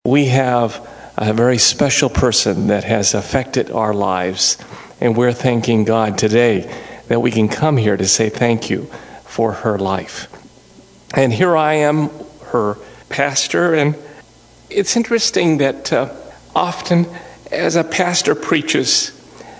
We have a very special person that has affected our lives, and we're thanking God today that we can come here to say thank you for her life. And here I am, her pastor, and it's interesting that often as a pastor preaches,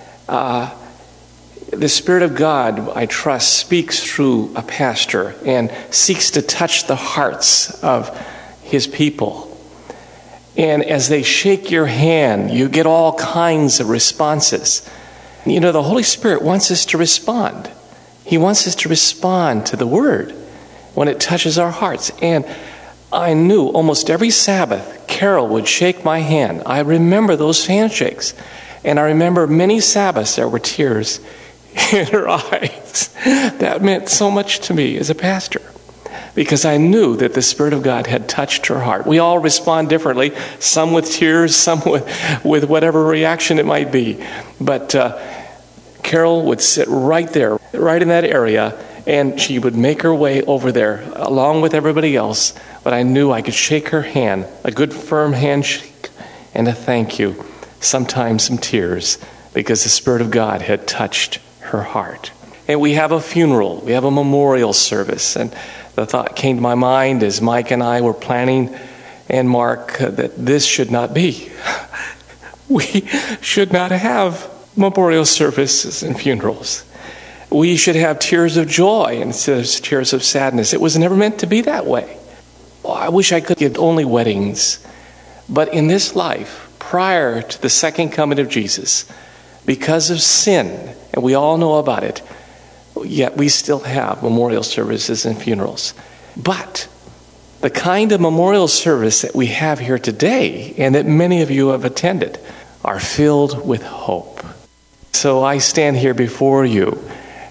the Spirit of God, I trust, speaks through a pastor and seeks to touch the hearts of his people. And as they shake your hand, you get all kinds of responses. You know, the Holy Spirit wants us to respond. He wants us to respond to the Word when it touches our hearts. And I knew almost every Sabbath, Carol would shake my hand. I remember those handshakes. And I remember many Sabbaths there were tears in her eyes. That meant so much to me as a pastor, because I knew that the Spirit of God had touched her heart. We all respond differently, some with tears, some with whatever reaction it might be. But Carol would sit right there, right in that area, and she would make her way over there along with everybody else. But I knew I could shake her hand, a good firm handshake, and a thank you, sometimes some tears, because the Spirit of God had touched her heart. And we have a funeral, we have a memorial service, and the thought came to my mind as Mike and I were planning, and Mark, that this should not be. We should not have memorial services and funerals. We should have tears of joy instead of tears of sadness. It was never meant to be that way. Oh, I wish I could give only weddings. But in this life, prior to the second coming of Jesus, because of sin, and we all know about it, yet we still have memorial services and funerals. But the kind of memorial service that we have here today, and that many of you have attended, are filled with hope. So I stand here before you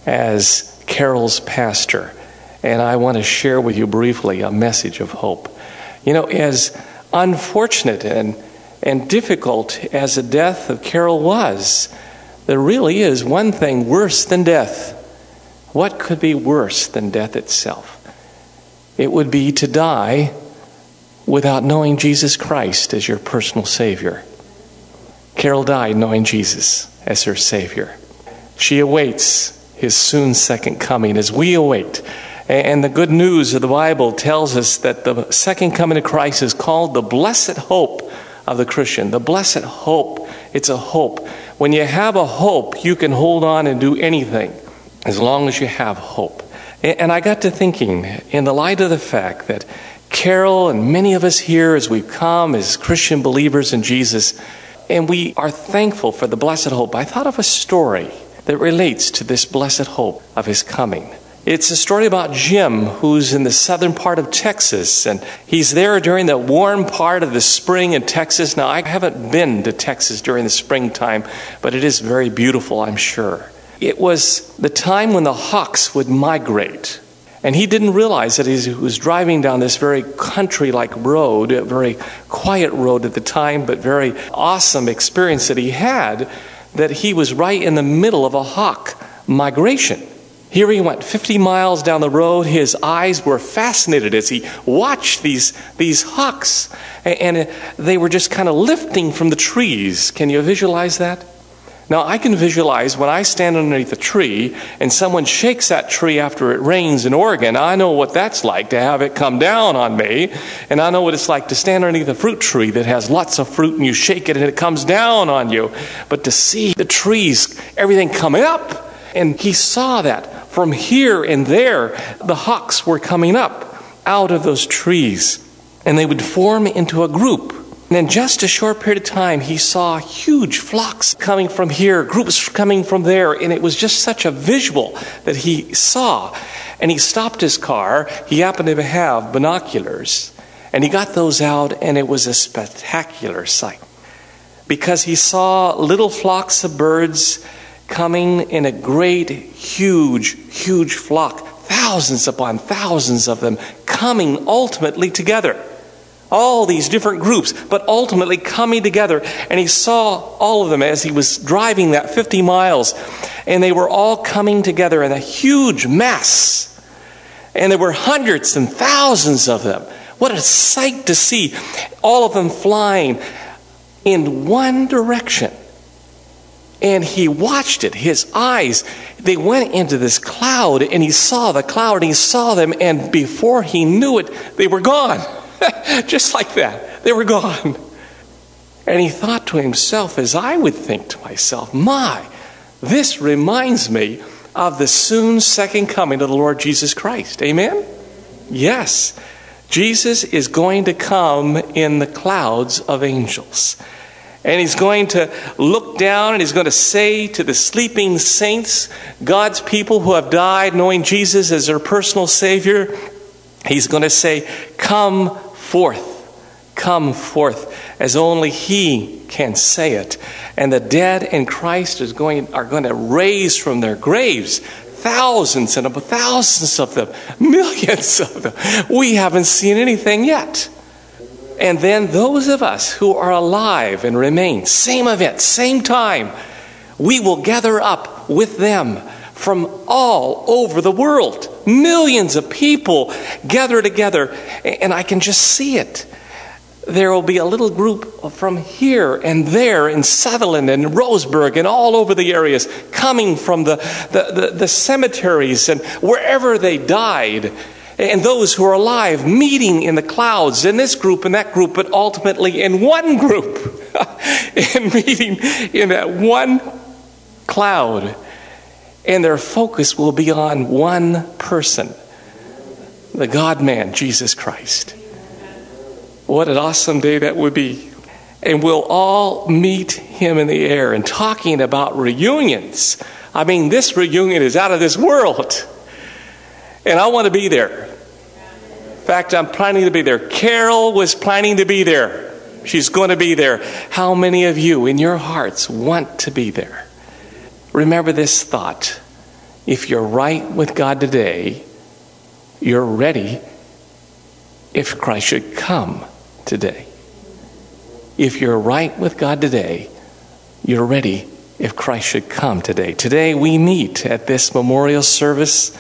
as Carol's pastor, and I want to share with you briefly a message of hope. You know, as unfortunate and difficult as the death of Carol was, there really is one thing worse than death. What could be worse than death itself? It would be to die without knowing Jesus Christ as your personal Savior. Carol died knowing Jesus as her Savior. She awaits His soon second coming as we await. And the good news of the Bible tells us that the second coming of Christ is called the blessed hope of the Christian. The blessed hope. It's a hope. When you have a hope, you can hold on and do anything as long as you have hope. And I got to thinking, in the light of the fact that Carol and many of us here, as we've come as Christian believers in Jesus, and we are thankful for the blessed hope, I thought of a story that relates to this blessed hope of His coming. It's a story about Jim, who's in the southern part of Texas, and he's there during the warm part of the spring in Texas. Now, I haven't been to Texas during the springtime, but it is very beautiful, I'm sure. It was the time when the hawks would migrate, and he didn't realize that he was driving down this very country-like road, a very quiet road at the time, but very awesome experience that he had, that he was right in the middle of a hawk migration. Here he went 50 miles down the road. His eyes were fascinated as he watched these hawks. And they were just kind of lifting from the trees. Can you visualize that? Now, I can visualize when I stand underneath a tree and someone shakes that tree after it rains in Oregon. I know what that's like to have it come down on me. And I know what it's like to stand underneath a fruit tree that has lots of fruit and you shake it and it comes down on you. But to see the trees, everything coming up. And he saw that. From here and there, the hawks were coming up out of those trees, and they would form into a group. And in just a short period of time, he saw huge flocks coming from here, groups coming from there, and it was just such a visual that he saw. And he stopped his car. He happened to have binoculars, and he got those out, and it was a spectacular sight because he saw little flocks of birds coming in a great, huge flock, thousands upon thousands of them, coming ultimately together. All these different groups, but ultimately coming together. And he saw all of them as he was driving that 50 miles. And they were all coming together in a huge mass. And there were hundreds and thousands of them What a sight to see. All of them flying in one direction. And he watched it. His eyes, they went into this cloud, and he saw the cloud, and he saw them, and before he knew it, they were gone. Just like that. They were gone. And he thought to himself, as I would think to myself, my, this reminds me of the soon second coming of the Lord Jesus Christ. Amen? Yes. Jesus is going to come in the clouds of angels. And he's going to look down and he's going to say to the sleeping saints, God's people who have died knowing Jesus as their personal Savior, he's going to say, come forth, as only he can say it. And the dead in Christ are going to raise from their graves, thousands and thousands of them, millions of them. We haven't seen anything yet. And then those of us who are alive and remain, same event, same time, we will gather up with them from all over the world. Millions of people gather together, and I can just see it. There will be a little group from here and there in Sutherland and Roseburg and all over the areas, coming from the cemeteries and wherever they died. And those who are alive meeting in the clouds, in this group and that group, but ultimately in one group, and meeting in that one cloud. And their focus will be on one person, the God-man, Jesus Christ. What an awesome day that would be. And we'll all meet him in the air. And talking about reunions, I mean, this reunion is out of this world. And I want to be there. In fact, I'm planning to be there. Carol was planning to be there. She's going to be there. How many of you in your hearts want to be there? Remember this thought. If you're right with God today, you're ready if Christ should come today. If you're right with God today, you're ready if Christ should come today. Today we meet at this memorial service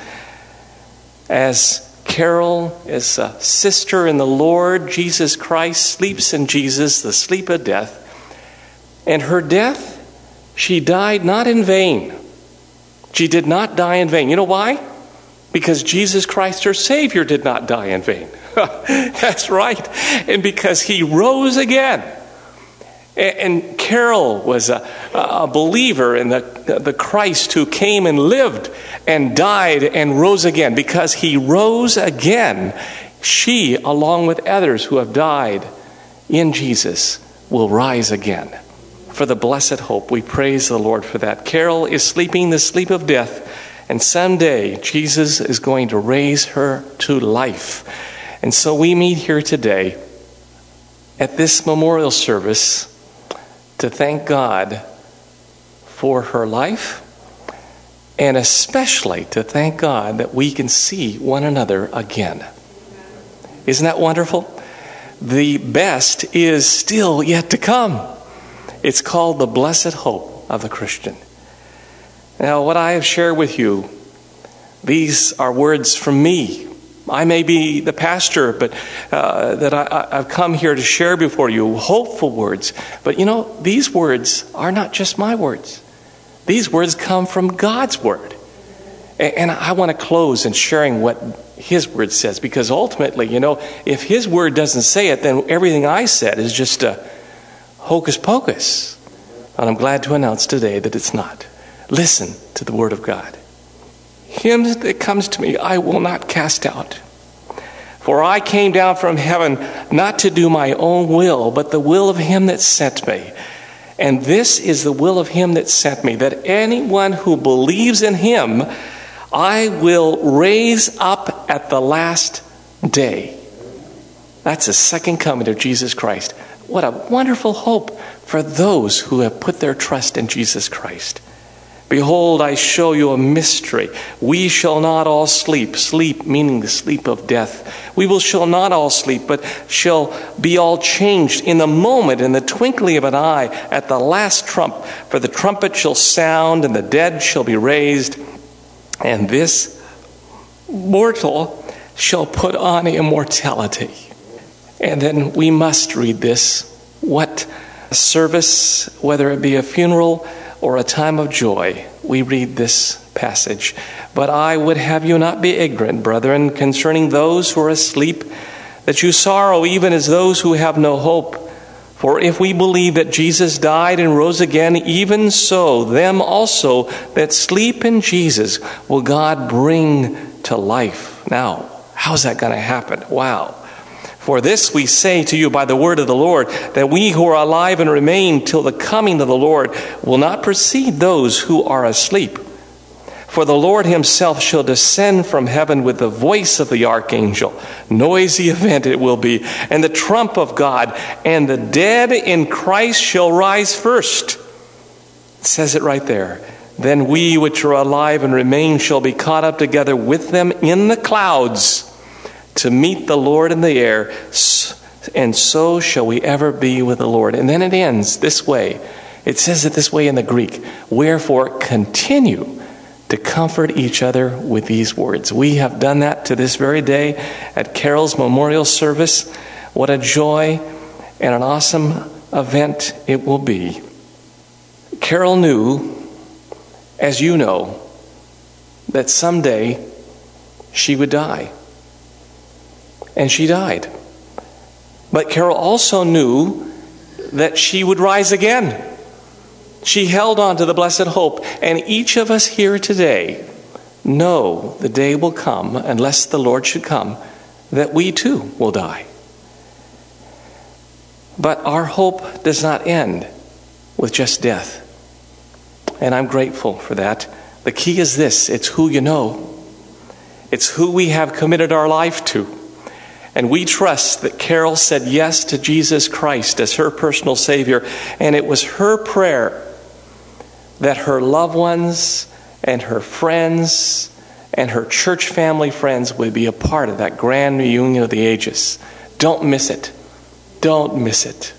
as Carol is a sister in the Lord Jesus Christ, sleeps in Jesus, the sleep of death. And her death, she died not in vain. She did not die in vain. You know why? Because Jesus Christ, her Savior, did not die in vain. That's right. And because he rose again. And Carol was a believer in the Christ who came and lived and died and rose again. Because he rose again, she, along with others who have died in Jesus, will rise again. For the blessed hope, we praise the Lord for that. Carol is sleeping the sleep of death, and someday Jesus is going to raise her to life. And so we meet here today at this memorial service to thank God for her life, and especially to thank God that we can see one another again. Isn't that wonderful? The best is still yet to come. It's called the blessed hope of the Christian. Now, what I have shared with you, these are words from me. I may be the pastor, but that I've come here to share before you hopeful words. But you know, these words are not just my words. These words come from God's word. And I want to close in sharing what his word says, because ultimately, you know, if his word doesn't say it, then everything I said is just a hocus pocus. And I'm glad to announce today that it's not. Listen to the word of God. Him that comes to me, I will not cast out. For I came down from heaven not to do my own will, but the will of him that sent me. And this is the will of him that sent me, that anyone who believes in him, I will raise up at the last day. That's the second coming of Jesus Christ. What a wonderful hope for those who have put their trust in Jesus Christ. Behold, I show you a mystery. We shall not all sleep. Sleep meaning the sleep of death. We shall not all sleep, but shall be all changed in the moment, in the twinkling of an eye, at the last trump. For the trumpet shall sound, and the dead shall be raised, and this mortal shall put on immortality. And then we must read this. What service, whether it be a funeral or a time of joy, we read this passage. But I would have you not be ignorant, brethren, concerning those who are asleep, that you sorrow even as those who have no hope. For if we believe that Jesus died and rose again, even so, them also that sleep in Jesus will God bring to life. Now, how's that going to happen? Wow. For this we say to you by the word of the Lord, that we who are alive and remain till the coming of the Lord will not precede those who are asleep. For the Lord himself shall descend from heaven with the voice of the archangel. Noisy event it will be. And the trump of God. And the dead in Christ shall rise first. It says it right there. Then we which are alive and remain shall be caught up together with them in the clouds to meet the Lord in the air. And so shall we ever be with the Lord. And then it ends this way. It says it this way in the Greek. Wherefore continue to comfort each other with these words. We have done that to this very day at Carol's memorial service. What a joy and an awesome event it will be. Carol knew, as you know, that someday she would die. And she died. But Carol also knew that she would rise again. She held on to the blessed hope, and each of us here today know the day will come, unless the Lord should come, that we too will die. But our hope does not end with just death. And I'm grateful for that. The key is this: it's who you know. It's who we have committed our life to. And we trust that Carol said yes to Jesus Christ as her personal Savior, and it was her prayer that her loved ones and her friends and her church family friends would be a part of that grand reunion of the ages. Don't miss it. Don't miss it.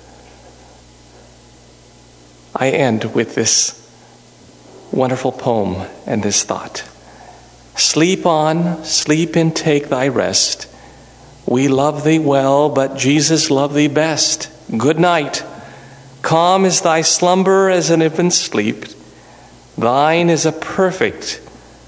I end with this wonderful poem and this thought. Sleep on, sleep and take thy rest. We love thee well, but Jesus loved thee best. Good night. Calm is thy slumber as an infant's sleep. Thine is a perfect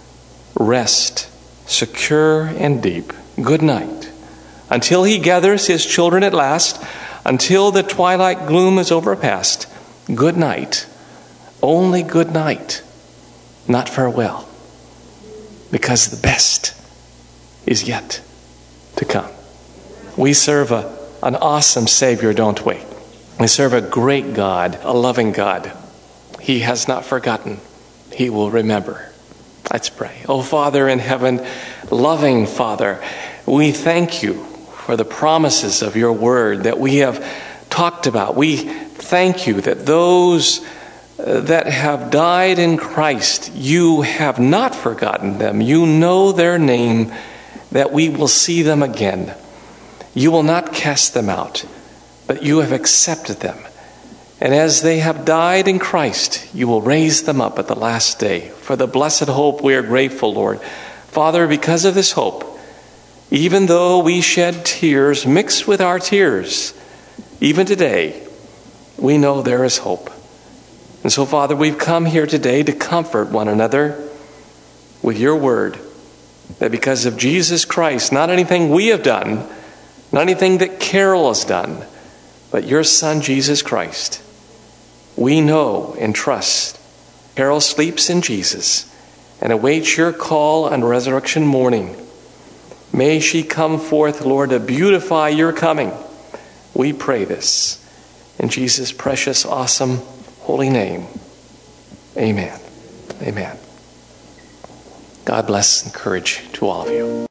rest, secure and deep. Good night. Until he gathers his children at last, until the twilight gloom is overpast. Good night. Only good night, not farewell. Because the best is yet to come. We serve an awesome Savior, don't we? We serve a great God, a loving God. He has not forgotten. He will remember. Let's pray. Oh, Father in heaven, loving Father, we thank you for the promises of your word that we have talked about. We thank you that those that have died in Christ, you have not forgotten them. You know their name, that we will see them again. You will not cast them out, but you have accepted them. And as they have died in Christ, you will raise them up at the last day. For the blessed hope, we are grateful, Lord. Father, because of this hope, even though we shed tears mixed with our tears, even today, we know there is hope. And so, Father, we've come here today to comfort one another with your word, that because of Jesus Christ, not anything we have done, not anything that Carol has done, but your Son, Jesus Christ, we know and trust. Carol sleeps in Jesus and awaits your call on resurrection morning. May she come forth, Lord, to beautify your coming. We pray this in Jesus' precious, awesome, holy name. Amen. Amen. God bless and courage to all of you.